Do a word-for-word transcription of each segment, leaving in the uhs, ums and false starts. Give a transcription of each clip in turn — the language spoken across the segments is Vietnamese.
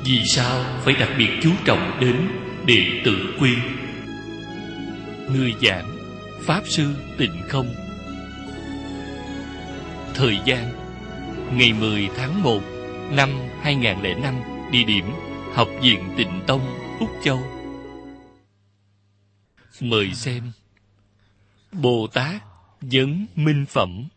Vì sao phải đặc biệt chú trọng đến đệ tử quy? Người giảng Pháp Sư Tịnh Không. Thời gian ngày mười tháng một năm hai nghìn không trăm lẻ năm. Địa điểm Học viện Tịnh Tông, Úc Châu. Mời xem Bồ Tát Vấn Minh Phẩm.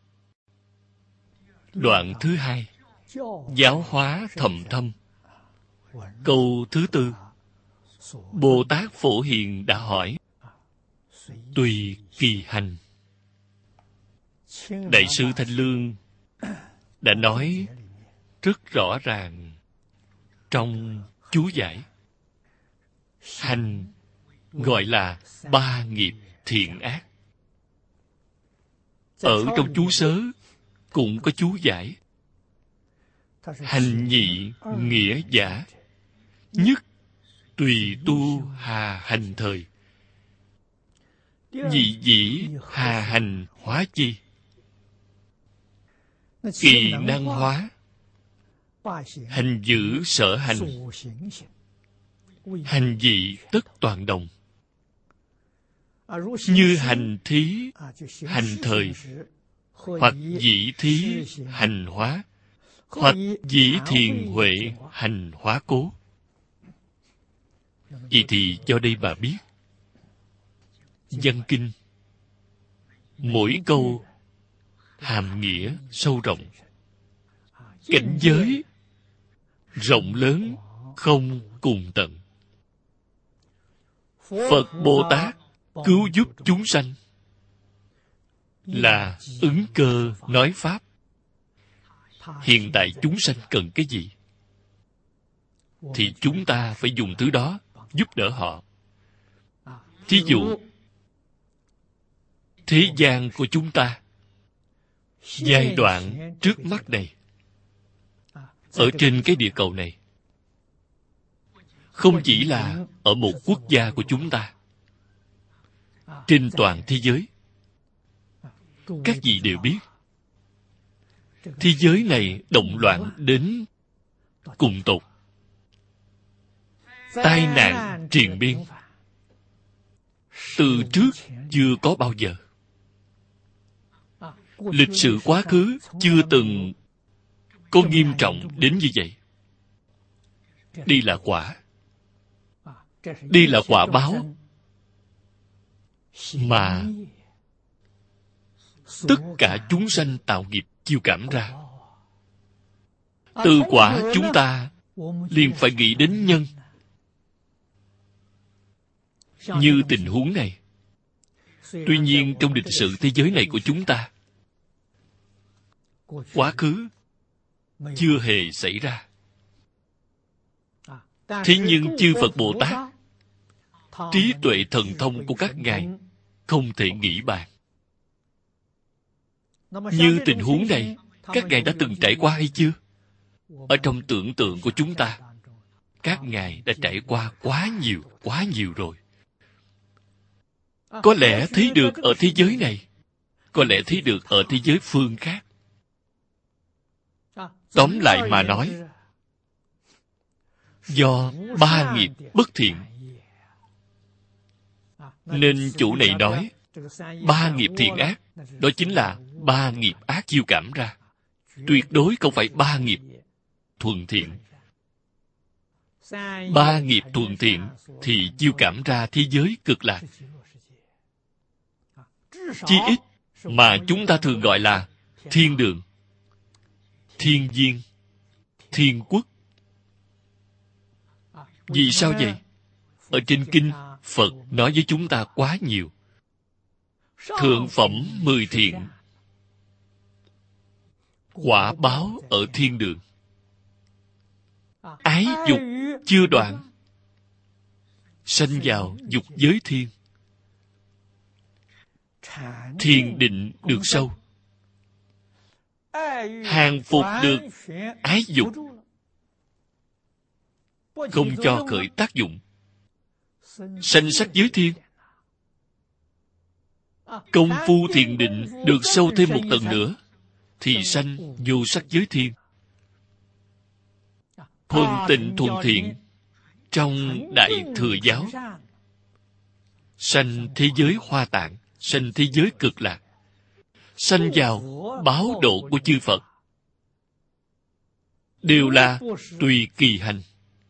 Đoạn thứ hai, giáo hóa thầm thâm. Câu thứ tư, Bồ Tát Phổ Hiền đã hỏi, tùy kỳ hành. Đại sư Thanh Lương đã nói rất rõ ràng trong chú giải. Hành gọi là ba nghiệp thiện ác. Ở trong chú sớ cũng có chú giải. Hành nhị nghĩa giả, nhất tùy tu hà hành thời, nhị dĩ hà hành hóa chi. Kỳ năng hóa, hành giữ sở hành, hành dị tất toàn đồng. Như hành thí hành thời, hoặc dĩ thí hành hóa, hoặc dĩ thiền huệ hành hóa cố. Vậy thì do đây bà biết, văn kinh mỗi câu hàm nghĩa sâu rộng, cảnh giới rộng lớn không cùng tận. Phật Bồ Tát cứu giúp chúng sanh là ứng cơ nói pháp. Hiện tại chúng sanh cần cái gì thì chúng ta phải dùng thứ đó giúp đỡ họ. Thí dụ, thế gian của chúng ta giai đoạn trước mắt này, ở trên cái địa cầu này, không chỉ là ở một quốc gia của chúng ta, trên toàn thế giới, các vị đều biết, thế giới này động loạn đến cùng tột, tai nạn triền miên, từ trước chưa có bao giờ. Lịch sử quá khứ chưa từng có nghiêm trọng đến như vậy. Đây là quả. Đây là quả báo mà tất cả chúng sanh tạo nghiệp chiêu cảm ra. Từ quả chúng ta liền phải nghĩ đến nhân. Như tình huống này, tuy nhiên trong lịch sử thế giới này của chúng ta, quá khứ chưa hề xảy ra. Thế nhưng chư Phật Bồ Tát, trí tuệ thần thông của các ngài không thể nghĩ bàn. Như tình huống này, các ngài đã từng trải qua hay chưa? Ở trong tưởng tượng của chúng ta, các ngài đã trải qua quá nhiều, quá nhiều rồi. Có lẽ thấy được ở thế giới này, có lẽ thấy được ở thế giới phương khác. Tóm lại mà nói, do ba nghiệp bất thiện, nên chủ này nói ba nghiệp thiện ác, đó chính là ba nghiệp ác chiêu cảm ra. Tuyệt đối không phải ba nghiệp thuần thiện. Ba nghiệp thuần thiện thì chiêu cảm ra thế giới cực lạc. Chí ít mà chúng ta thường gọi là thiên đường, thiên viên, thiên quốc. Vì sao vậy? Ở trên kinh, Phật nói với chúng ta quá nhiều. Thượng phẩm mười thiện, quả báo ở thiên đường. Ái dục chưa đoạn, sanh vào dục giới thiên. Thiền định được sâu, hàng phục được ái dục, không cho khởi tác dụng. Sanh sắc giới thiên. Công phu thiền định được sâu thêm một tầng nữa, thì sanh vô sắc giới thiên. Thuần tịnh thuần thiện trong Đại Thừa Giáo, sanh thế giới Hoa Tạng, sanh thế giới Cực Lạc, sanh vào báo độ của chư Phật, đều là tùy kỳ hành.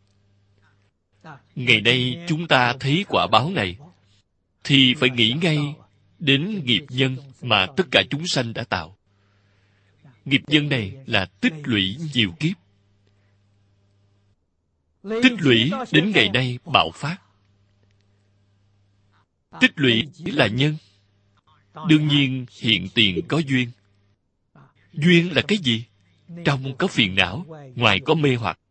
Ngày nay chúng ta thấy quả báo này, thì phải nghĩ ngay đến nghiệp nhân mà tất cả chúng sanh đã tạo. Nghiệp nhân này là tích lũy nhiều kiếp, tích lũy đến ngày nay bạo phát. Tích lũy là nhân, đương nhiên hiện tiền có duyên. Duyên là cái gì? Trong có phiền não, ngoài có mê hoặc.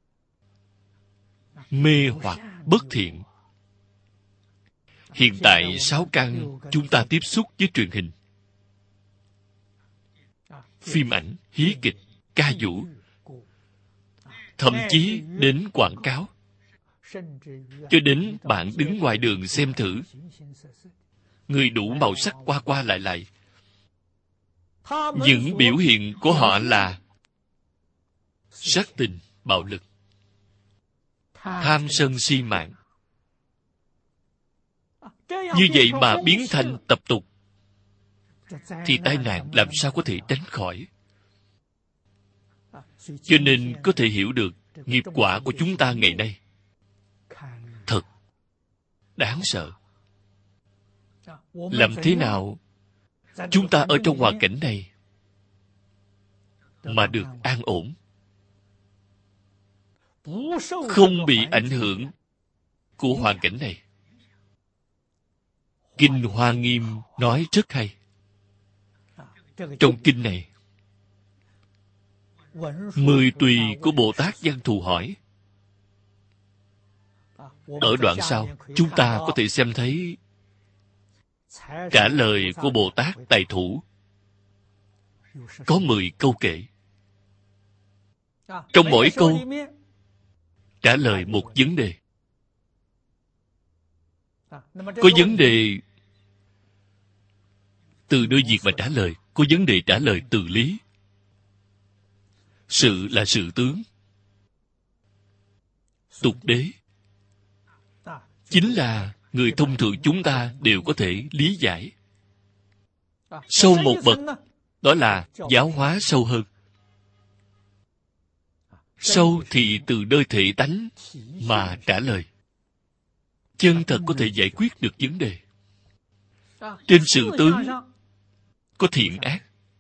Mê hoặc bất thiện. Hiện tại sáu căn chúng ta tiếp xúc với truyền hình, phim ảnh, hí kịch, ca vũ, thậm chí đến quảng cáo, cho đến bạn đứng ngoài đường xem thử, người đủ màu sắc qua qua lại lại. Những biểu hiện của họ là sát tình, bạo lực, tham sân si mạng. Như vậy mà biến thành tập tục, thì tai nạn làm sao có thể tránh khỏi? Cho nên có thể hiểu được nghiệp quả của chúng ta ngày nay thật đáng sợ. Làm thế nào chúng ta ở trong hoàn cảnh này mà được an ổn, không bị ảnh hưởng của hoàn cảnh này? Kinh Hoa Nghiêm nói rất hay. Trong kinh này, mười tùy của Bồ Tát Văn Thù hỏi. Ở đoạn sau, chúng ta có thể xem thấy trả lời của Bồ Tát Tài Thủ. Có mười câu kệ. Trong mỗi câu trả lời một vấn đề. Có vấn đề từ nơi việc mà trả lời, có vấn đề trả lời từ lý. Sự là sự tướng, tục đế, chính là người thông thường chúng ta đều có thể lý giải. Sâu một bậc, đó là giáo hóa sâu hơn. Sâu thì từ nơi thể tánh mà trả lời, chân thật có thể giải quyết được vấn đề. Trên sự tướng có thiện ác,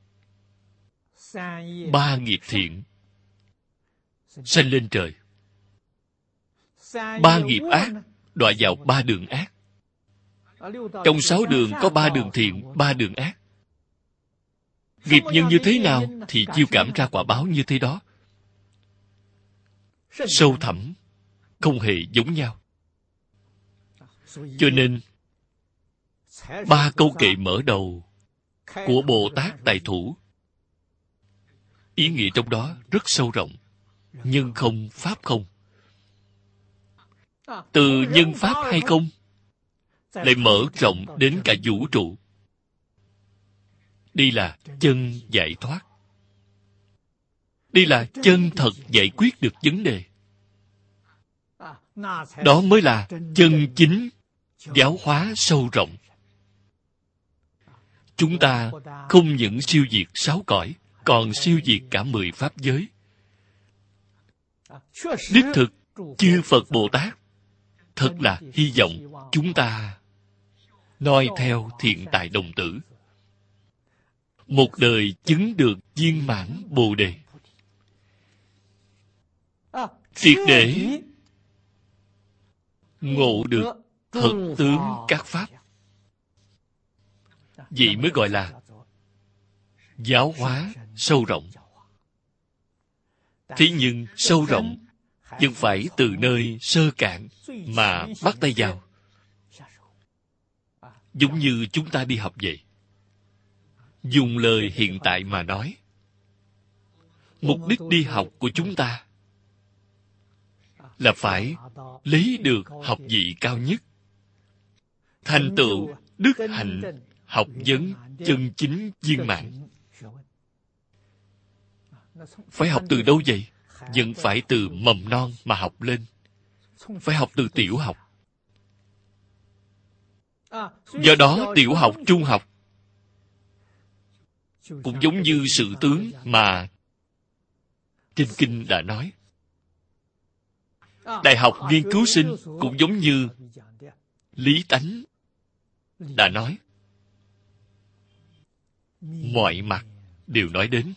ba nghiệp thiện sanh lên trời, ba nghiệp ác đọa vào ba đường ác. Trong sáu đường có ba đường thiện, ba đường ác. Nghiệp nhân như thế nào thì chiêu cảm ra quả báo như thế đó. Sâu thẳm, không hề giống nhau. Cho nên ba câu kệ mở đầu của Bồ Tát Tài Thủ, ý nghĩa trong đó rất sâu rộng. Nhân không, pháp không. Từ nhân pháp hay không lại mở rộng đến cả vũ trụ. Đây là chân giải thoát. Đây là chân thật giải quyết được vấn đề. Đó mới là chân chính giáo hóa sâu rộng. Chúng ta không những siêu diệt sáu cõi, còn siêu diệt cả mười pháp giới. Đích thực, chư Phật Bồ Tát thật là hy vọng chúng ta noi theo thiện tài đồng tử, một đời chứng được viên mãn Bồ Đề, triệt để ngộ được thật tướng các pháp. Vậy mới gọi là giáo hóa sâu rộng. Thế nhưng sâu rộng vẫn phải từ nơi sơ cạn mà bắt tay vào. Giống như chúng ta đi học vậy. Dùng lời hiện tại mà nói, mục đích đi học của chúng ta là phải lấy được học vị cao nhất, thành tựu đức hạnh học vấn chân chính viên mãn. Phải học từ đâu vậy? vẫn phải từ mầm non mà học lên, phải học từ tiểu học. Do đó tiểu học, trung học cũng giống như sự tướng mà trên kinh đã nói. Đại học nghiên cứu sinh cũng giống như lý tánh đã nói. Mọi mặt đều nói đến.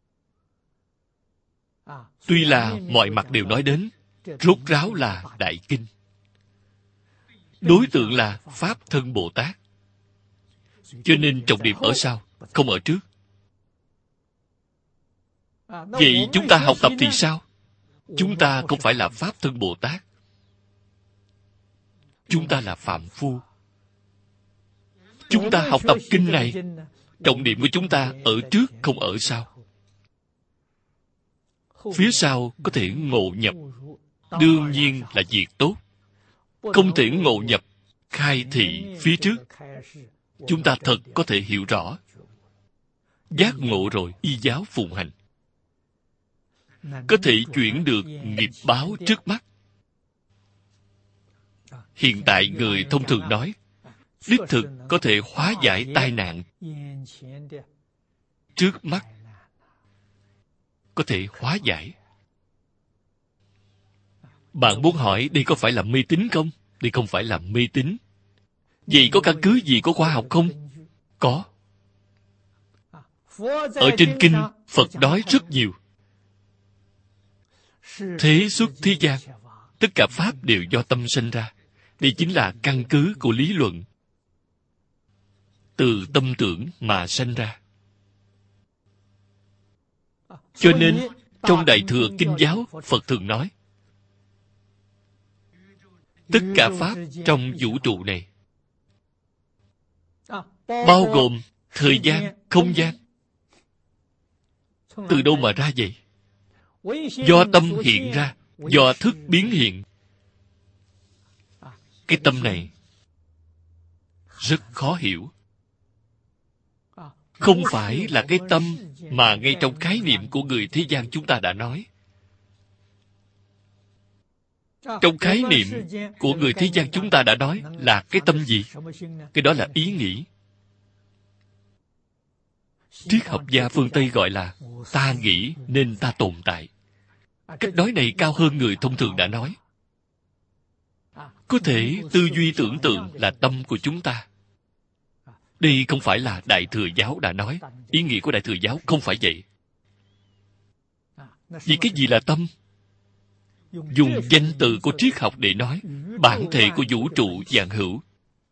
Tuy là mọi mặt đều nói đến, rốt ráo là đại kinh. Đối tượng là Pháp Thân Bồ Tát. Cho nên trọng điểm ở sau, không ở trước. Vậy chúng ta học tập thì sao? Chúng ta không phải là Pháp Thân Bồ Tát. Chúng ta là phàm phu. Chúng ta học tập kinh này, trọng điểm của chúng ta ở trước, không ở sau. Phía sau có thể ngộ nhập, đương nhiên là việc tốt. Không thể ngộ nhập, khai thị phía trước. Chúng ta thật có thể hiểu rõ. Giác ngộ rồi, y giáo phụng hành. Có thể chuyển được nghiệp báo trước mắt. Hiện tại người thông thường nói, đích thực có thể hóa giải tai nạn trước mắt. Có thể hóa giải. Bạn muốn hỏi đây có phải là mê tín không? Đây không phải là mê tín. Vậy có căn cứ gì, có khoa học không? Có. Ở trên kinh, Phật nói rất nhiều. Thế xuất thế gian, tất cả Pháp đều do tâm sinh ra. Đây chính là căn cứ của lý luận. Từ tâm tưởng mà sanh ra. Cho nên, trong Đại Thừa Kinh Giáo, Phật thường nói, tất cả Pháp trong vũ trụ này, bao gồm thời gian, không gian. Từ đâu mà ra vậy? Do tâm hiện ra, do thức biến hiện. Cái tâm này rất khó hiểu. Không phải là cái tâm mà ngay trong khái niệm của người thế gian chúng ta đã nói. Trong khái niệm của người thế gian chúng ta đã nói là cái tâm gì? Cái đó là ý nghĩ. Triết học gia phương Tây gọi là ta nghĩ nên ta tồn tại. Cách nói này cao hơn người thông thường đã nói. Có thể tư duy tưởng tượng là tâm của chúng ta. Đây không phải là Đại Thừa Giáo đã nói. Ý nghĩa của Đại Thừa Giáo không phải vậy. Vì cái gì là tâm? Dùng danh từ của triết học để nói bản thể của vũ trụ vạn hữu.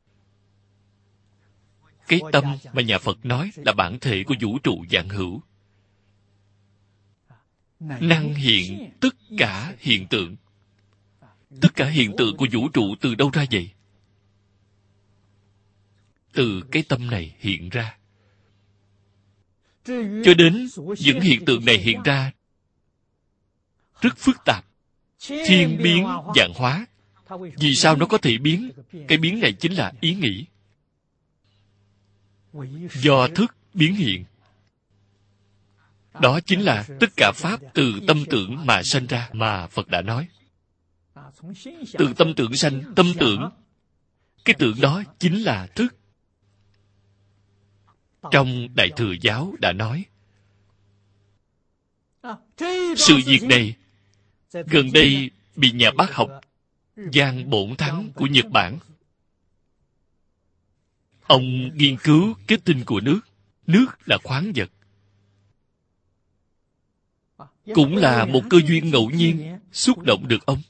Cái tâm mà nhà Phật nói là bản thể của vũ trụ vạn hữu. Năng hiện tất cả hiện tượng. Tất cả hiện tượng của vũ trụ từ đâu ra vậy? Từ cái tâm này hiện ra. Cho đến những hiện tượng này hiện ra rất phức tạp. Thiên biến vạn hóa. Vì sao nó có thể biến? Cái biến này chính là ý nghĩ. Do thức biến hiện. Đó chính là tất cả Pháp từ tâm tưởng mà sanh ra mà Phật đã nói. Từ tâm tưởng sanh, tâm tưởng. Cái tưởng đó chính là thức. Trong Đại Thừa Giáo đã nói. Sự việc này gần đây bị nhà bác học Giang Bổn Thắng của Nhật Bản. Ông nghiên cứu kết tinh của nước. Nước là khoáng vật. Cũng là một cơ duyên ngẫu nhiên xúc động được ông.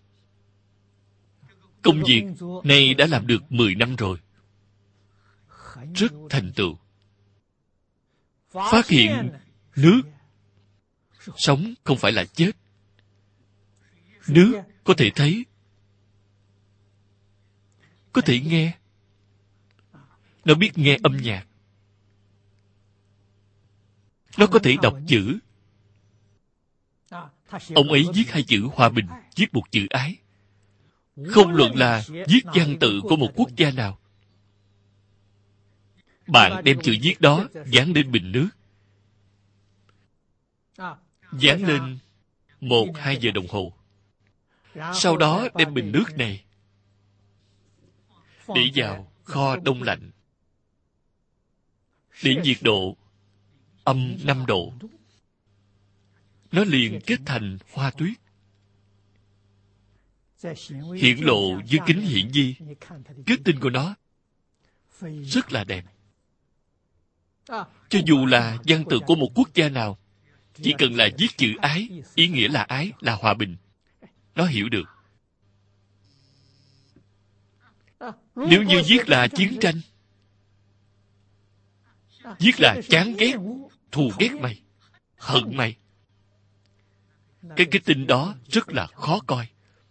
Công việc này đã làm được mười năm rồi. Rất thành tựu. Phát hiện nước sống không phải là chết. Nước có thể thấy, có thể nghe. Nó biết nghe âm nhạc. Nó có thể đọc chữ. Ông ấy viết hai chữ hòa bình, viết một chữ ái. Không luận là viết văn tự của một quốc gia nào. Bạn đem chữ viết đó dán lên bình nước, dán lên một, hai giờ đồng hồ. Sau đó đem bình nước này để vào kho đông lạnh, để nhiệt độ âm năm độ. Nó liền kết thành hoa tuyết, hiển lộ dưới kính hiển vi. Kết tinh của nó rất là đẹp. Cho dù là văn tự của một quốc gia nào, chỉ cần là viết chữ ái, ý nghĩa là ái, là hòa bình, nó hiểu được. Nếu như viết là chiến tranh, viết là chán ghét, thù ghét mày, hận mày, cái kết tinh đó rất là khó coi.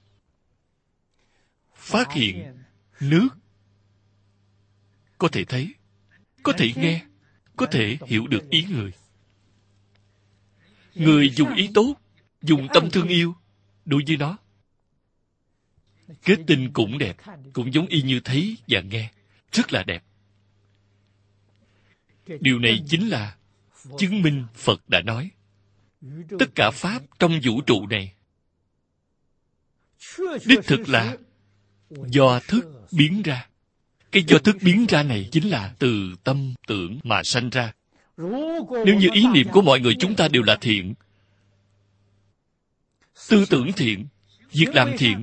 Phát hiện nước có thể thấy, có thể nghe, có thể hiểu được ý người. Người dùng ý tốt, dùng tâm thương yêu đối với nó, kết tinh cũng đẹp, cũng giống y như thấy và nghe, rất là đẹp. Điều này chính là chứng minh Phật đã nói, tất cả pháp trong vũ trụ này đích thực là do thức biến ra. Cái do thức biến ra này chính là từ tâm tưởng mà sanh ra. Nếu như ý niệm của mọi người chúng ta đều là thiện, tư tưởng thiện, việc làm thiện,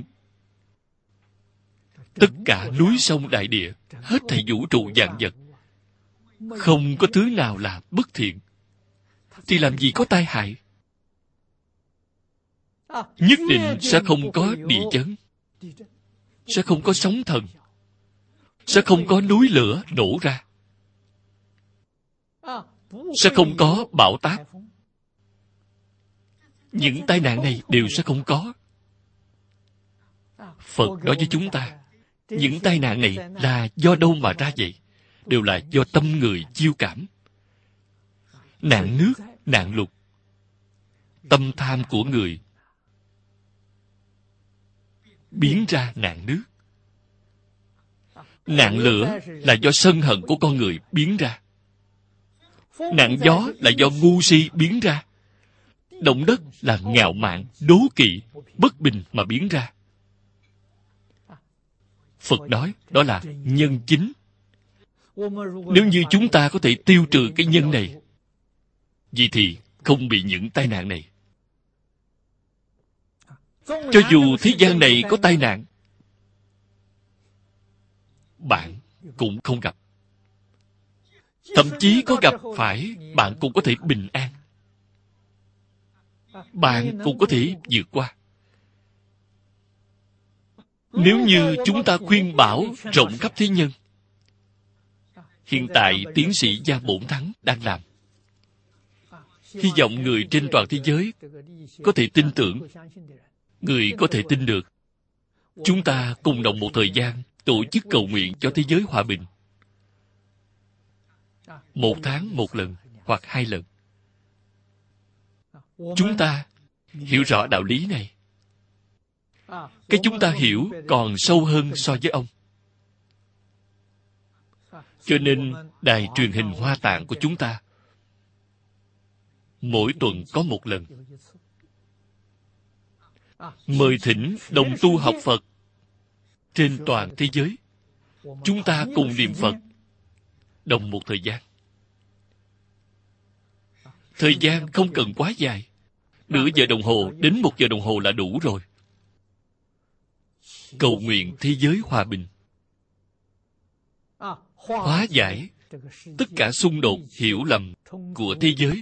tất cả núi sông đại địa, hết thảy vũ trụ vạn vật, không có thứ nào là bất thiện, thì làm gì có tai hại. Nhất định sẽ không có địa chấn, sẽ không có sóng thần, sẽ không có núi lửa nổ ra, sẽ không có bão táp. Những tai nạn này đều sẽ không có. Phật nói với chúng ta, những tai nạn này là do đâu mà ra vậy? Đều là do tâm người chiêu cảm. Nạn nước, nạn lụt, tâm tham của người biến ra nạn nước. Nạn lửa là do sân hận của con người biến ra. Nạn gió là do ngu si biến ra. Động đất là ngạo mạn, đố kỵ, bất bình mà biến ra. Phật nói đó là nhân chính. Nếu như chúng ta có thể tiêu trừ cái nhân này, vậy thì không bị những tai nạn này. Cho dù thế gian này có tai nạn, bạn cũng không gặp. Thậm chí có gặp phải, bạn cũng có thể bình an. Bạn cũng có thể vượt qua. Nếu như chúng ta khuyên bảo rộng khắp thế nhân, hiện tại tiến sĩ Gia Bổn Thắng đang làm, hy vọng người trên toàn thế giới có thể tin tưởng, người có thể tin được. Chúng ta cùng đồng một thời gian tổ chức cầu nguyện cho thế giới hòa bình. Một tháng một lần hoặc hai lần. Chúng ta hiểu rõ đạo lý này. Cái chúng ta hiểu còn sâu hơn so với ông. Cho nên đài truyền hình Hoa Tạng của chúng ta mỗi tuần có một lần mời thỉnh đồng tu học Phật trên toàn thế giới. Chúng ta cùng niệm Phật đồng một thời gian. Thời gian không cần quá dài. Nửa giờ đồng hồ đến một giờ đồng hồ là đủ rồi. Cầu nguyện thế giới hòa bình, hóa giải tất cả xung đột hiểu lầm của thế giới.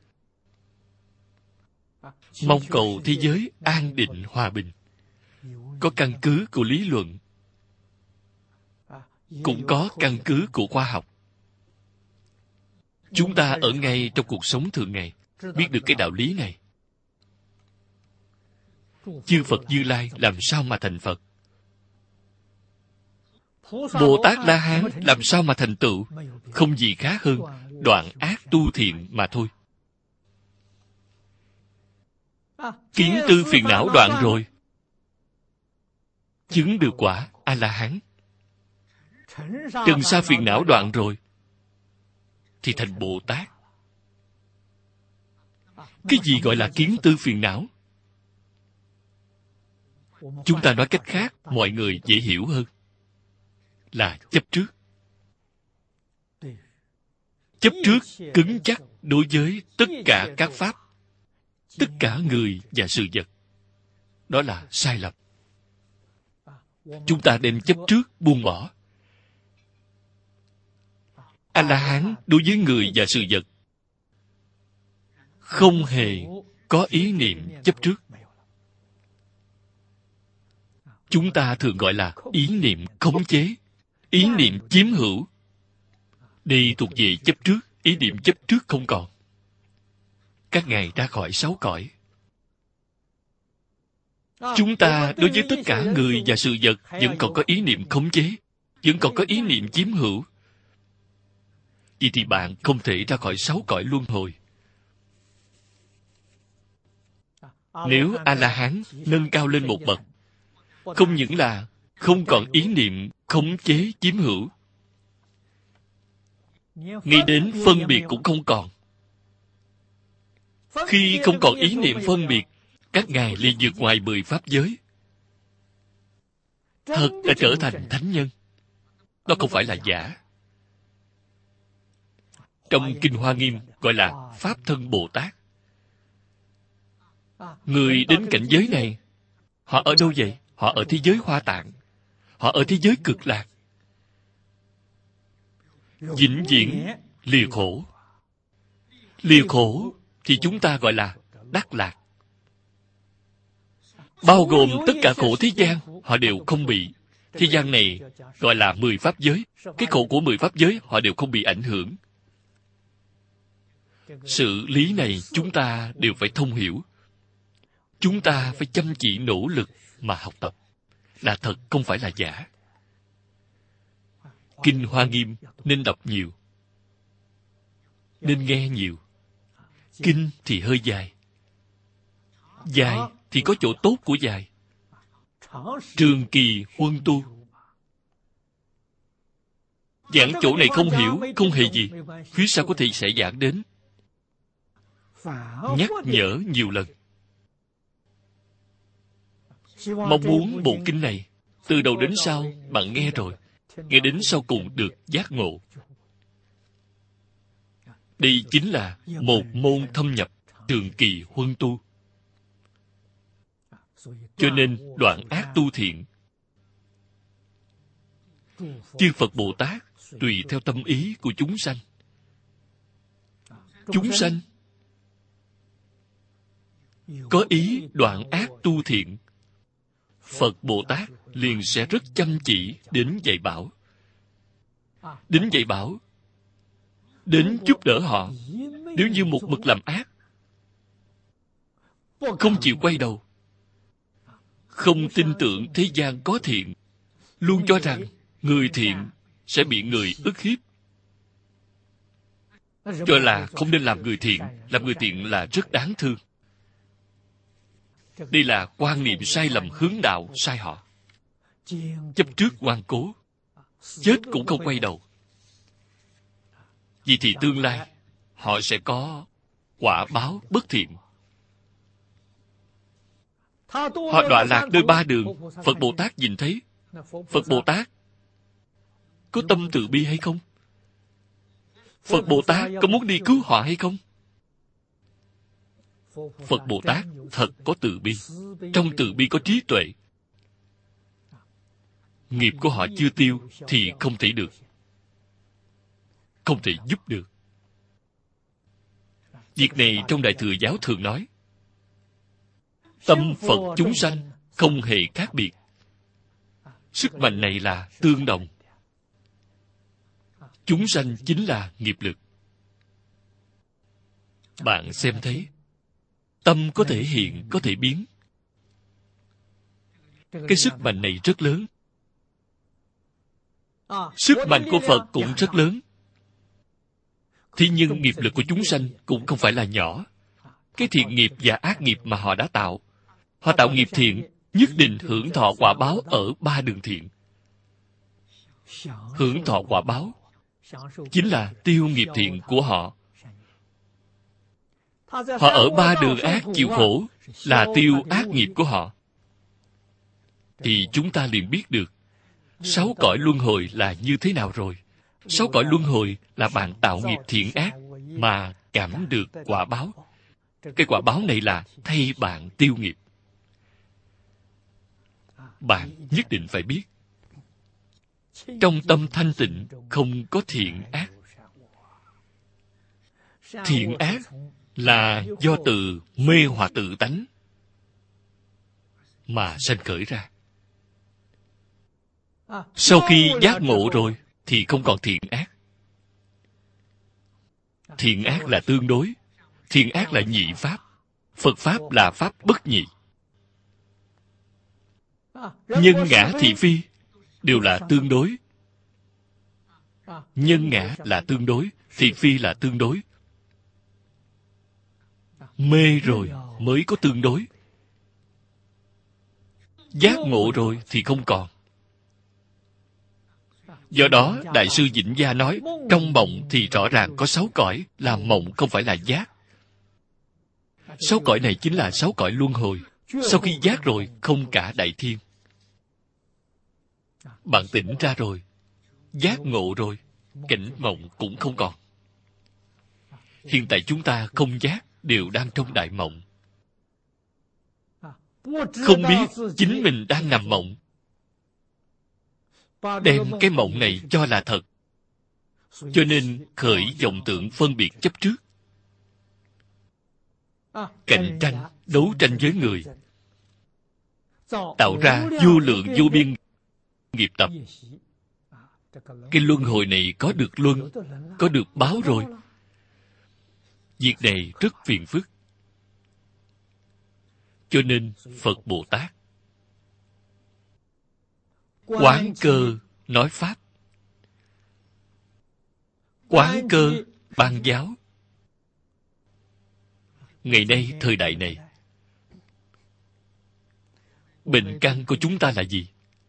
Mong cầu thế giới an định hòa bình. Có căn cứ của lý luận, cũng có căn cứ của khoa học. Chúng ta ở ngay trong cuộc sống thường ngày biết được cái đạo lý này. Chư Phật Như Lai làm sao mà thành Phật? Bồ Tát La Hán làm sao mà thành tựu? Không gì khác hơn đoạn ác tu thiện mà thôi. Kiến tư phiền não đoạn rồi, chứng được quả A La Hán. Trần sa phiền não đoạn rồi, thì thành Bồ Tát. Cái gì gọi là kiến tư phiền não? Chúng ta nói cách khác, mọi người dễ hiểu hơn, là chấp trước. Chấp trước cứng chắc đối với tất cả các pháp, tất cả người và sự vật. Đó là sai lầm. Chúng ta đem chấp trước buông bỏ. A-la-hán đối với người và sự vật không hề có ý niệm chấp trước. Chúng ta thường gọi là ý niệm khống chế, ý niệm chiếm hữu. Đây thuộc về chấp trước, ý niệm chấp trước không còn. Các ngài ra khỏi sáu cõi. Chúng ta đối với tất cả người và sự vật vẫn còn có ý niệm khống chế, vẫn còn có ý niệm chiếm hữu. Vì thì bạn không thể ra khỏi sáu cõi luân hồi. Nếu A-la-hán nâng cao lên một bậc, không những là không còn ý niệm khống chế chiếm hữu, ngay đến phân biệt cũng không còn. Khi không còn ý niệm phân biệt, các ngài liền vượt ngoài mười pháp giới, thật đã trở thành thánh nhân. Đó không phải là giả. Trong Kinh Hoa Nghiêm gọi là Pháp Thân Bồ Tát. Người đến cảnh giới này, họ ở đâu vậy? Họ ở thế giới Hoa Tạng. Họ ở thế giới Cực Lạc. Vĩnh viễn lìa khổ. Lìa khổ thì chúng ta gọi là đắc lạc. Bao gồm tất cả khổ thế gian, họ đều không bị. Thế gian này gọi là mười pháp giới. Cái khổ của mười pháp giới họ đều không bị ảnh hưởng. Sự lý này chúng ta đều phải thông hiểu. Chúng ta phải chăm chỉ nỗ lực mà học tập. Là thật, không phải là giả. Kinh Hoa Nghiêm nên đọc nhiều, nên nghe nhiều. Kinh thì hơi dài. Dài thì có chỗ tốt của dài. Trường kỳ huân tu. Giảng chỗ này không hiểu, không hề gì. Phía sau có thể sẽ giảng đến. Nhắc nhở nhiều lần. Mong muốn bộ kinh này, từ đầu đến sau, bạn nghe rồi, nghe đến sau cùng được giác ngộ. Đây chính là một môn thâm nhập trường kỳ huân tu. Cho nên đoạn ác tu thiện. Chư Phật Bồ Tát tùy theo tâm ý của chúng sanh. Chúng sanh có ý đoạn ác tu thiện, Phật Bồ Tát liền sẽ rất chăm chỉ đến dạy bảo. Đến dạy bảo, đến giúp đỡ họ. Nếu như một mực làm ác, không chịu quay đầu, không tin tưởng thế gian có thiện, luôn cho rằng người thiện sẽ bị người ức hiếp, cho là không nên làm người thiện, làm người thiện là rất đáng thương. Đây là quan niệm sai lầm, hướng đạo sai họ. Chấp trước ngoan cố, chết cũng không quay đầu. Vì thì tương lai họ sẽ có quả báo bất thiện. Họ đọa lạc nơi ba đường. Phật Bồ Tát nhìn thấy. Phật Bồ Tát có tâm từ bi hay không? Phật Bồ Tát có muốn đi cứu họ hay không? Phật Bồ Tát thật có từ bi. Trong từ bi có trí tuệ. Nghiệp của họ chưa tiêu thì không thể được. Không thể giúp được. Việc này trong Đại Thừa Giáo thường nói. Tâm Phật chúng sanh không hề khác biệt. Sức mạnh này là tương đồng. Chúng sanh chính là nghiệp lực. Bạn xem thấy, tâm có thể hiện, có thể biến. Cái sức mạnh này rất lớn. Sức mạnh của Phật cũng rất lớn. Thế nhưng nghiệp lực của chúng sanh cũng không phải là nhỏ. Cái thiện nghiệp và ác nghiệp mà họ đã tạo, họ tạo nghiệp thiện, nhất định hưởng thọ quả báo ở ba đường thiện. Hưởng thọ quả báo chính là tiêu nghiệp thiện của họ. Họ ở ba đường ác chịu khổ là tiêu ác nghiệp của họ. thì chúng ta liền biết được sáu cõi luân hồi là như thế nào rồi. Sáu cõi luân hồi là bạn tạo nghiệp thiện ác mà cảm được quả báo. Cái quả báo này là thay bạn tiêu nghiệp. Bạn nhất định phải biết, trong tâm thanh tịnh không có thiện ác. Thiện ác là do từ mê hoặc tự tánh mà sanh khởi ra. Sau khi giác ngộ rồi thì không còn thiện ác. Thiện ác là tương đối. Thiện ác là nhị pháp. Phật pháp là pháp bất nhị. Nhân ngã thị phi đều là tương đối. Nhân ngã là tương đối, thị phi là tương đối. Mê rồi mới có tương đối. Giác ngộ rồi thì không còn. Do đó, Đại sư Vĩnh Gia nói, trong mộng thì rõ ràng có sáu cõi, là mộng không phải là giác. Sáu cõi này chính là sáu cõi luân hồi. Sau khi giác rồi, không cả đại thiên. Bạn tỉnh ra rồi, giác ngộ rồi, cảnh mộng cũng không còn. Hiện tại chúng ta không giác, đều đang trong đại mộng. Không biết chính mình đang nằm mộng, đem cái mộng này cho là thật, cho nên khởi vọng tưởng phân biệt chấp trước, cạnh tranh, đấu tranh với người, tạo ra vô lượng vô biên nghiệp tập. Cái luân hồi này có được luân, có được báo rồi. Việc này rất phiền phức. Cho nên Phật Bồ Tát quán cơ nói pháp, quán cơ ban giáo. Ngày nay, thời đại này, bệnh căn của chúng ta là gì?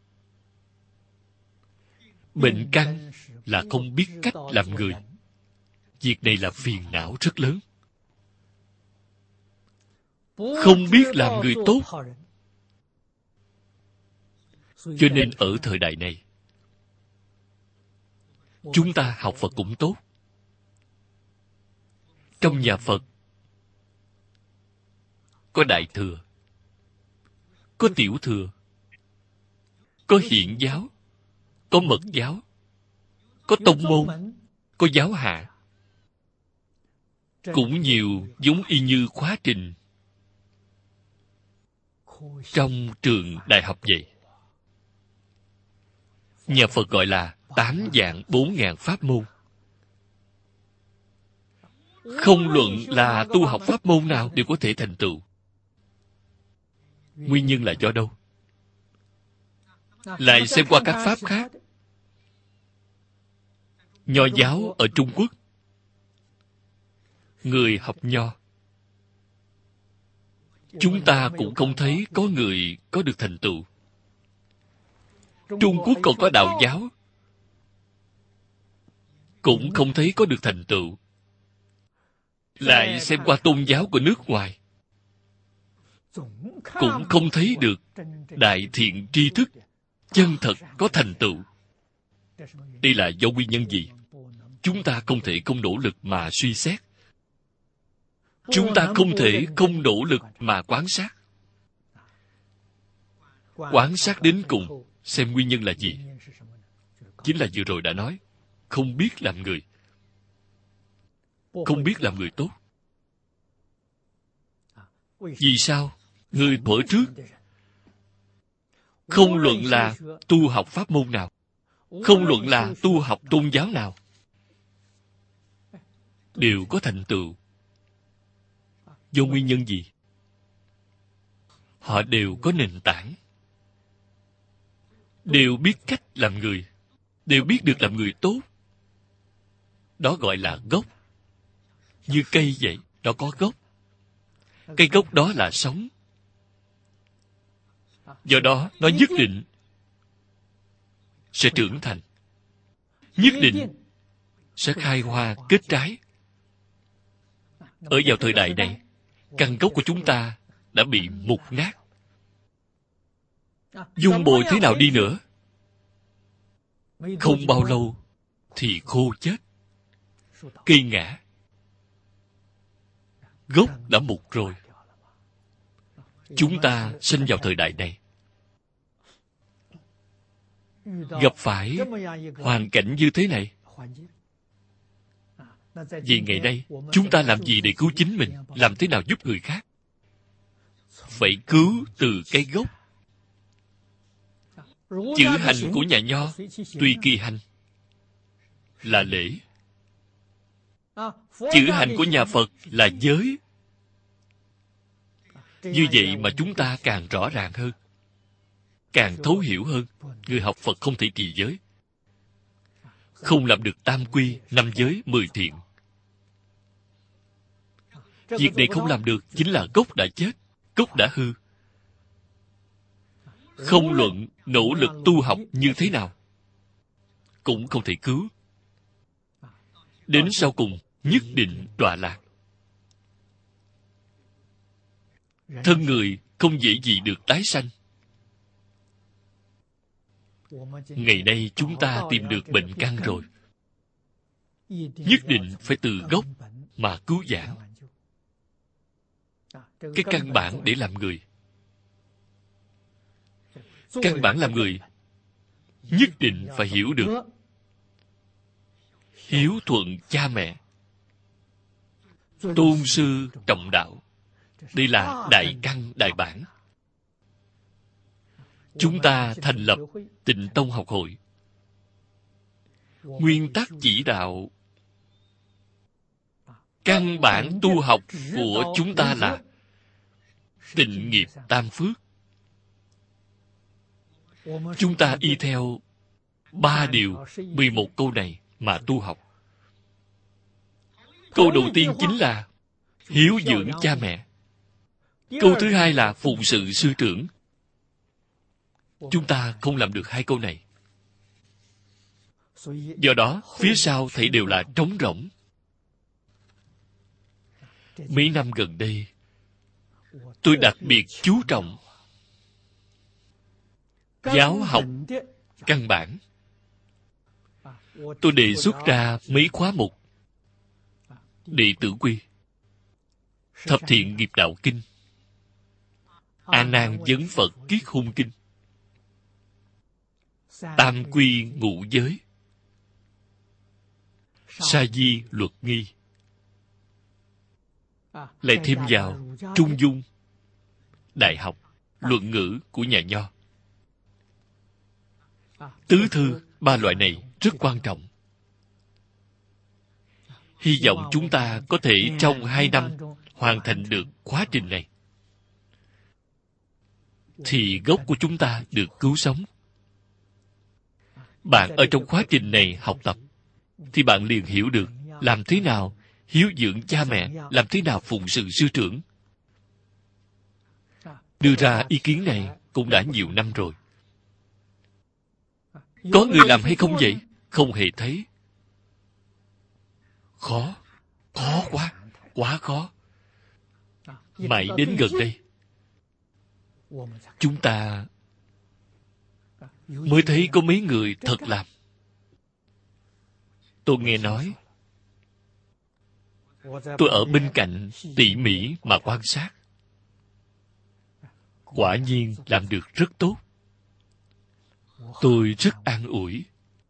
Bệnh căn là không biết cách làm người. Việc này là phiền não rất lớn. Không biết làm người tốt. Cho nên ở thời đại này, chúng ta học Phật cũng tốt. Trong nhà Phật có Đại Thừa, có Tiểu Thừa, có Hiện giáo, có Mật giáo, có tông môn, có giáo hạ. Cũng nhiều giống y như khóa trình trong trường đại học vậy. Nhà Phật gọi là tám vạn bốn ngàn pháp môn. Không luận là tu học pháp môn nào đều có thể thành tựu. Nguyên nhân là do đâu? Lại xem qua các pháp khác. Nho giáo ở Trung Quốc, người học nho, chúng ta cũng không thấy có người có được thành tựu. Trung Quốc còn có đạo giáo, cũng không thấy có được thành tựu. Lại xem qua tôn giáo của nước ngoài, cũng không thấy được đại thiện tri thức chân thật có thành tựu. Đây là do nguyên nhân gì? Chúng ta không thể không nỗ lực mà suy xét. Chúng ta không thể không nỗ lực mà quan sát. Quan sát đến cùng, xem nguyên nhân là gì? Chính là vừa rồi đã nói, không biết làm người. Không biết làm người tốt. Vì sao? Người thuở trước, không luận là tu học pháp môn nào, không luận là tu học tôn giáo nào, đều có thành tựu. Do nguyên nhân gì? Họ đều có nền tảng, đều biết cách làm người, đều biết được làm người tốt. Đó gọi là gốc. Như cây vậy, nó có gốc. Cây gốc đó là sống. Do đó, nó nhất định sẽ trưởng thành. Nhất định sẽ khai hoa kết trái. Ở vào thời đại này, căn gốc của chúng ta đã bị mục nát. dung bồi thế nào đi nữa, không bao lâu thì khô chết, cây ngã, gốc đã mục rồi. Chúng ta sinh vào thời đại này, gặp phải hoàn cảnh như thế này, vì ngày nay chúng ta làm gì để cứu chính mình, làm thế nào giúp người khác? Phải cứu từ cái gốc. Chữ hành của nhà Nho tùy kỳ hành là lễ, chữ hành của nhà Phật là giới. Như vậy mà chúng ta càng rõ ràng hơn, càng thấu hiểu hơn. Người học Phật không thể trì giới, không làm được tam quy, năm giới, mười thiện. Việc này không làm được chính là gốc đã chết, gốc đã hư. Không luận nỗ lực tu học như thế nào, cũng không thể cứu. Đến sau cùng, nhất định đọa lạc. Thân người không dễ gì được tái sanh. Ngày nay chúng ta tìm được bệnh căn rồi, nhất định phải từ gốc mà cứu vãn. Cái căn bản để làm người, căn bản làm người nhất định phải hiểu được hiếu thuận cha mẹ, tôn sư trọng đạo. Đây là đại căn đại bản. Chúng ta thành lập Tịnh Tông học hội. Nguyên tắc chỉ đạo, căn bản tu học của chúng ta là tịnh nghiệp tam phước. Chúng ta y theo ba điều, mười một câu này mà tu học. Câu đầu tiên chính là hiếu dưỡng cha mẹ. Câu thứ hai là phụng sự sư trưởng. Chúng ta không làm được hai câu này. Do đó, phía sau thảy đều là trống rỗng. Mấy năm gần đây, tôi đặc biệt chú trọng giáo học căn bản. Tôi đề xuất ra mấy khóa mục: Đệ tử quy, Thập thiện nghiệp đạo kinh, A Nan vấn Phật kiết hung kinh, Tam quy ngũ giới, Sa di luật nghi. Lại thêm vào Trung dung, Đại học, Luận ngữ của nhà Nho. Tứ thư, ba loại này rất quan trọng. Hy vọng chúng ta có thể trong hai năm hoàn thành được quá trình này, thì gốc của chúng ta được cứu sống. Bạn ở trong quá trình này học tập, thì bạn liền hiểu được làm thế nào hiếu dưỡng cha mẹ, làm thế nào phụng sự sư trưởng. Đưa ra ý kiến này cũng đã nhiều năm rồi. Có người làm hay không vậy? Không hề thấy. Khó, khó quá, quá khó. Mãi đến gần đây, chúng ta mới thấy có mấy người thật làm. Tôi nghe nói, tôi ở bên cạnh tỉ mỉ mà quan sát. Quả nhiên làm được rất tốt. Tôi rất an ủi.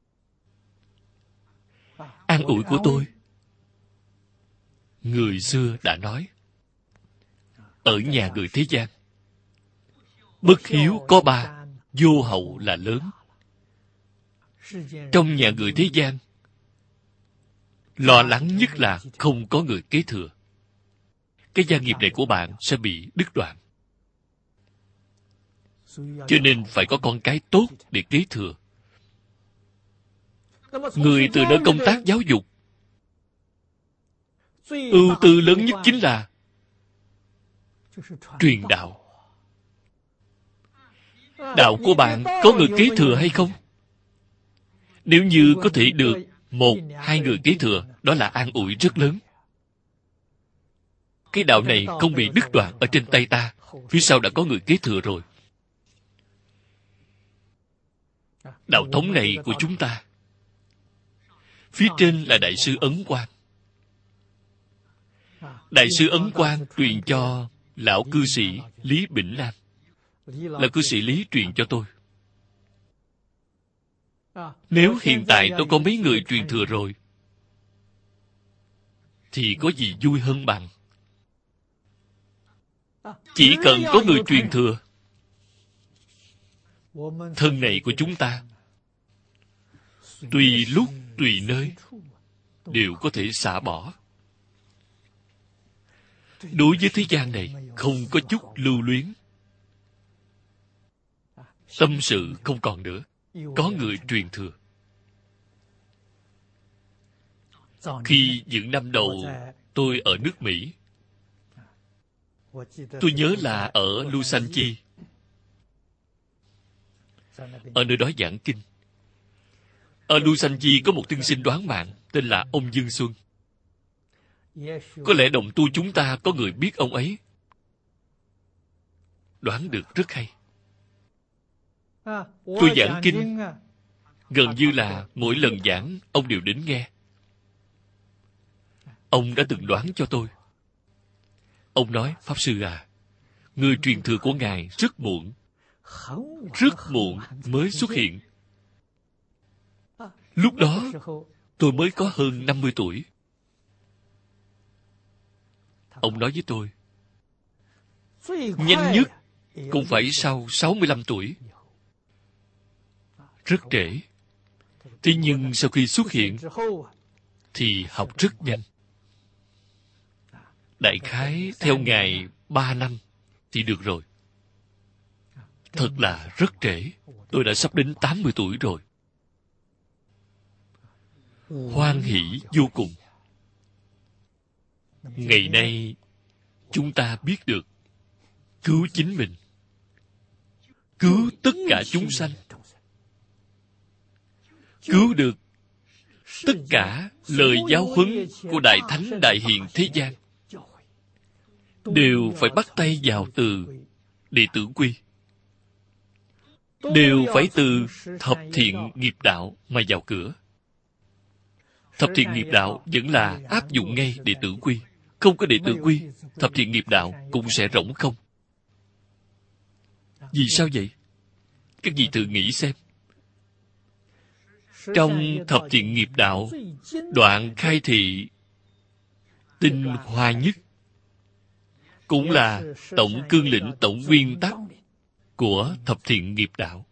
An ủi của tôi, người xưa đã nói, ở nhà người thế gian, bất hiếu có ba, vô hậu là lớn. Trong nhà người thế gian, lo lắng nhất là không có người kế thừa. Cái gia nghiệp này của bạn sẽ bị đứt đoạn. Cho nên phải có con cái tốt để kế thừa. Người từ nơi công tác giáo dục, ưu tư lớn nhất chính là truyền đạo. Đạo của bạn có người kế thừa hay không? Nếu như có thể được một, hai người kế thừa, đó là an ủi rất lớn. Cái đạo này không bị đứt đoạn ở trên tay ta, phía sau đã có người kế thừa rồi. đạo thống này của chúng ta. Phía trên là Đại sư Ấn Quang. Đại sư Ấn Quang truyền cho lão cư sĩ Lý Bỉnh Nam. Là cư sĩ Lý truyền cho tôi. Nếu hiện tại tôi có mấy người truyền thừa rồi, thì có gì vui hơn bằng. Chỉ cần có người truyền thừa, thân này của chúng ta tùy lúc tùy nơi đều có thể xả bỏ. Đối với thế gian này không có chút lưu luyến. Tâm sự không còn nữa, có người truyền thừa. Khi những năm đầu tôi ở nước Mỹ, tôi nhớ là ở Lusanchi, ở nơi đó giảng kinh. Ở Lusanchi có một tiên sinh đoán mạng tên là ông Dương Xuân. Có lẽ đồng tu chúng ta có người biết ông ấy. Đoán được rất hay. Tôi giảng kinh, gần như là mỗi lần giảng ông đều đến nghe. Ông đã từng đoán cho tôi. Ông nói, Pháp Sư à, người truyền thừa của Ngài rất muộn, rất muộn mới xuất hiện. Lúc đó, tôi mới có hơn năm mươi tuổi. Ông nói với tôi, nhanh nhất cũng phải sau sáu mươi lăm tuổi. Rất trễ. Thế nhưng sau khi xuất hiện, thì học rất nhanh. Đại khái theo Ngài ba năm thì được rồi. Thật là rất trễ. Tôi đã sắp đến tám mươi tuổi rồi. Hoan hỷ vô cùng. Ngày nay, chúng ta biết được cứu chính mình, cứu tất cả chúng sanh, cứu được tất cả lời giáo huấn của Đại Thánh Đại Hiền thế gian, đều phải bắt tay vào từ đệ tử quy, đều phải từ thập thiện nghiệp đạo mà vào cửa. Thập thiện nghiệp đạo vẫn là áp dụng ngay đệ tử quy. Không có đệ tử quy, thập thiện nghiệp đạo cũng sẽ rỗng không. Vì sao vậy? Các vị thử nghĩ xem. Trong thập thiện nghiệp đạo, đoạn khai thị tinh hoa nhất, cũng là tổng cương lĩnh, tổng nguyên tắc của thập thiện nghiệp đạo.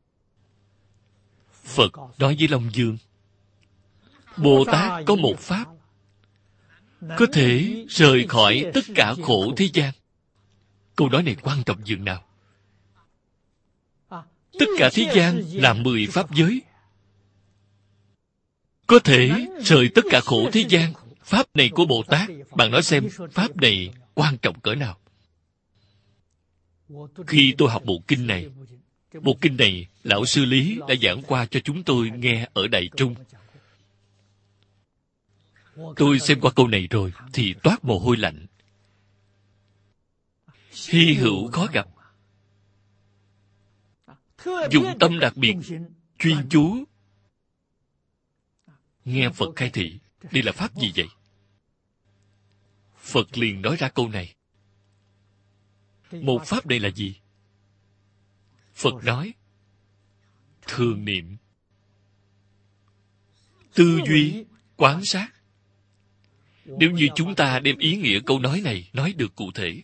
Phật nói với Long Dương, Bồ Tát có một pháp có thể rời khỏi tất cả khổ thế gian. Câu nói này quan trọng dường nào. Tất cả thế gian là mười pháp giới. Có thể rời tất cả khổ thế gian. Pháp này của Bồ Tát, bạn nói xem, pháp này quan trọng cỡ nào. Khi tôi học bộ kinh này, bộ kinh này, Lão Sư Lý đã giảng qua cho chúng tôi nghe ở Đại Trung. Tôi xem qua câu này rồi, thì toát mồ hôi lạnh. Hy hữu khó gặp. Dụng tâm đặc biệt, chuyên chú, nghe Phật khai thị. Đây là pháp gì vậy? Phật liền nói ra câu này. Một pháp này là gì? Phật nói, thường niệm, tư duy, quán sát. Nếu như chúng ta đem ý nghĩa câu nói này nói được cụ thể,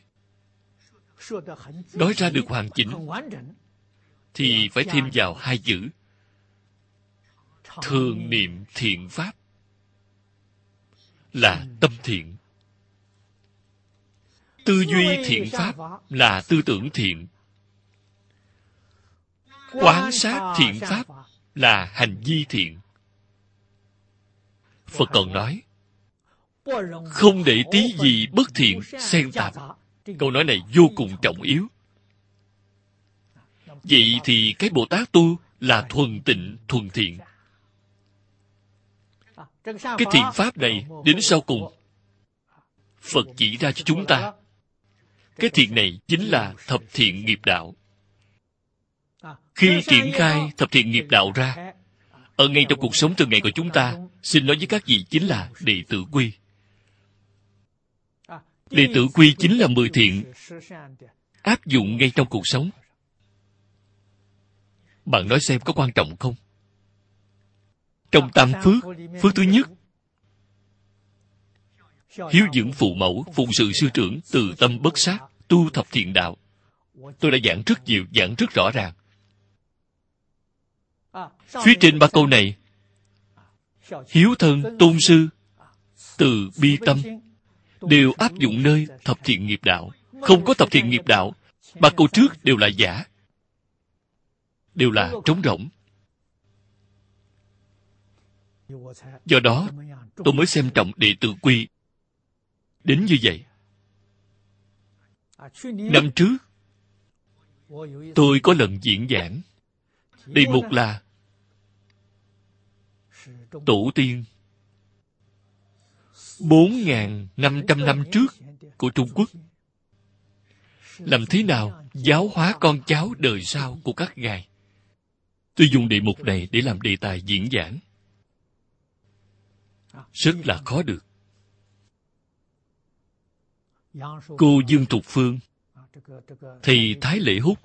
nói ra được hoàn chỉnh, thì phải thêm vào hai chữ: thường niệm thiện pháp, là tâm thiện. Tư duy thiện pháp là tư tưởng thiện. Quán sát thiện pháp là hành vi thiện. Phật còn nói, không để tí gì bất thiện xen tạp. Câu nói này vô cùng trọng yếu. Vậy thì cái Bồ Tát tu là thuần tịnh, thuần thiện. Cái thiện pháp này đến sau cùng, Phật chỉ ra cho chúng ta, cái thiện này chính là thập thiện nghiệp đạo. Khi triển khai thập thiện nghiệp đạo ra, ở ngay trong cuộc sống thường ngày của chúng ta, xin nói với các vị chính là đệ tử quy. Đệ tử quy chính là mười thiện áp dụng ngay trong cuộc sống. Bạn nói xem có quan trọng không? Trong tam phước, phước thứ nhất, hiếu dưỡng phụ mẫu, phụng sự sư trưởng, từ tâm bất sát, tu thập thiện đạo. Tôi đã giảng rất nhiều, giảng rất rõ ràng. Phía trên ba câu này, hiếu thân, tôn sư, từ bi tâm, đều áp dụng nơi thập thiện nghiệp đạo. Không có thập thiện nghiệp đạo, ba câu trước đều là giả, đều là trống rỗng. Do đó, tôi mới xem trọng đệ tử quy đến như vậy. Năm trước, tôi có lần diễn giảng, đề mục là tổ tiên bốn nghìn năm trăm năm trước của Trung Quốc làm thế nào giáo hóa con cháu đời sau của các ngài. Tôi dùng đề mục này để làm đề tài diễn giảng. Rất là khó được. Cô Dương Thục Phương, thầy Thái Lễ Húc,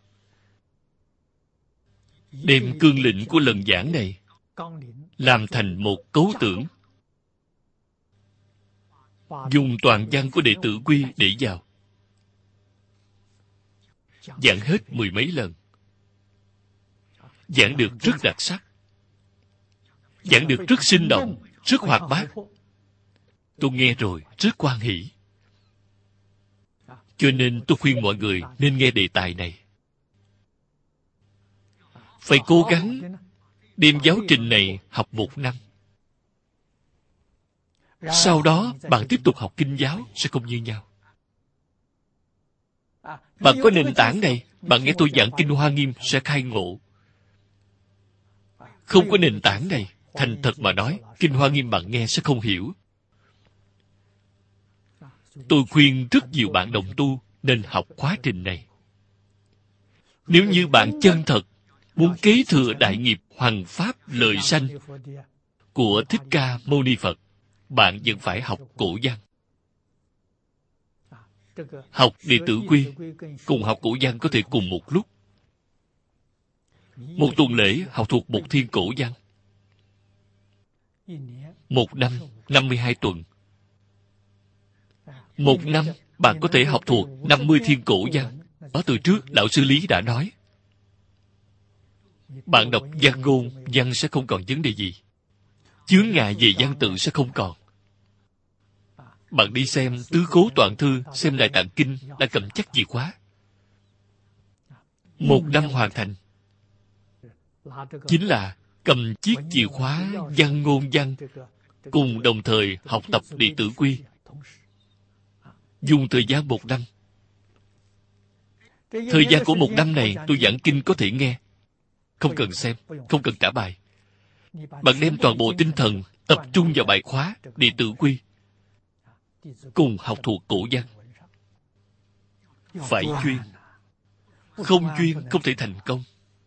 đem cương lĩnh của lần giảng này làm thành một cấu tưởng, dùng toàn văn của đệ tử quy để vào, giảng hết mười mấy lần, giảng được rất đặc sắc, giảng được rất sinh động, rất hoạt bát. Tôi nghe rồi rất hoan hỷ. Cho nên tôi khuyên mọi người nên nghe đề tài này. Phải cố gắng đem giáo trình này học một năm. Sau đó bạn tiếp tục học kinh giáo sẽ không như nhau. Bạn có nền tảng này, bạn nghe tôi giảng kinh Hoa Nghiêm sẽ khai ngộ. Không có nền tảng này, thành thật mà nói, kinh Hoa Nghiêm bạn nghe sẽ không hiểu. Tôi khuyên rất nhiều bạn đồng tu nên học khóa trình này. Nếu như bạn chân thật muốn kế thừa đại nghiệp hoằng pháp lợi sanh của Thích Ca Mâu Ni Phật, bạn vẫn phải học cổ văn. Học đệ tử quy cùng học cổ văn có thể cùng một lúc. Một tuần lễ học thuộc một thiên cổ văn. Một năm, năm mươi hai tuần. Một năm, bạn có thể học thuộc năm mươi thiên cổ văn. Ở từ trước, Đạo sư Lý đã nói. Bạn đọc văn ngôn, văn sẽ không còn vấn đề gì. Chướng ngại về văn tự sẽ không còn. Bạn đi xem Tứ Cố Toàn Thư, xem Đại Tạng Kinh, đã cầm chắc chìa khóa. Một năm hoàn thành. Chính là cầm chiếc chìa khóa văn ngôn văn, cùng đồng thời học tập đệ tử quy. Dùng thời gian một năm. Thời gian của một năm này, tôi giảng kinh có thể nghe. Không cần xem, không cần trả bài. Bạn đem toàn bộ tinh thần tập trung vào bài khóa đệ tử quy, cùng học thuộc cổ văn. Phải chuyên. Không chuyên không thể thành công.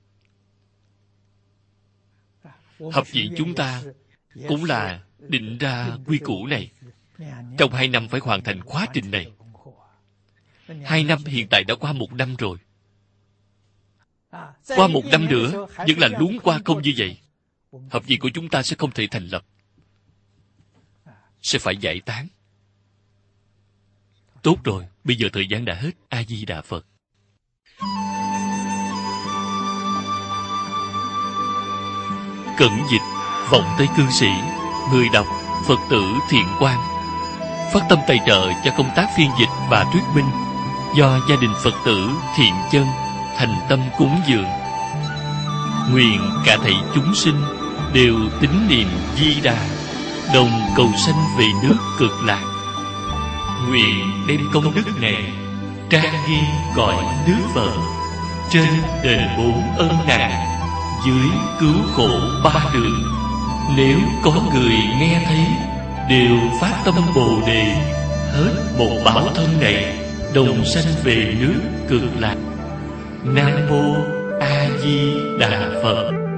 Học viện chúng ta cũng là định ra quy củ này. Trong hai năm phải hoàn thành khóa trình này. Hai năm hiện tại đã qua một năm rồi. Qua một năm nữa, vẫn là luống qua không như vậy. Học viện của chúng ta sẽ không thể thành lập. Sẽ phải giải tán. Tốt rồi, bây giờ thời gian đã hết. A-di-đà Phật. Cẩn dịch, vọng Tây cư sĩ, người đọc, Phật tử Thiện Quang. Phát tâm tài trợ cho công tác phiên dịch và thuyết minh do gia đình Phật tử Thiện Chân thành tâm cúng dường. Nguyện cả thảy chúng sinh đều tín niệm Di Đà, đồng cầu sanh về nước Cực Lạc. Nguyện đem công đức này trang nghiêm cõi nước Phật, trên đền bốn ân nặng, dưới cứu khổ ba đường. Nếu có người nghe thấy đều phát tâm Bồ Đề, hết một bảo thân này đồng sanh về nước Cực Lạc. Nam mô A A Di Đà Phật.